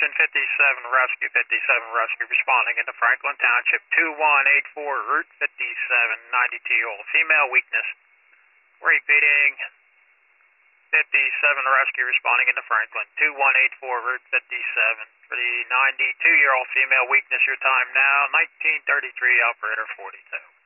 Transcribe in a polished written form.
Houston 57 Rescue, 57 Rescue responding into Franklin Township, 2184 Route 57, 92-year-old female, weakness. Repeating, 57 Rescue responding into Franklin, 2184 Route 57 for the 92-year-old female, weakness. Your time now, 1933, operator 42.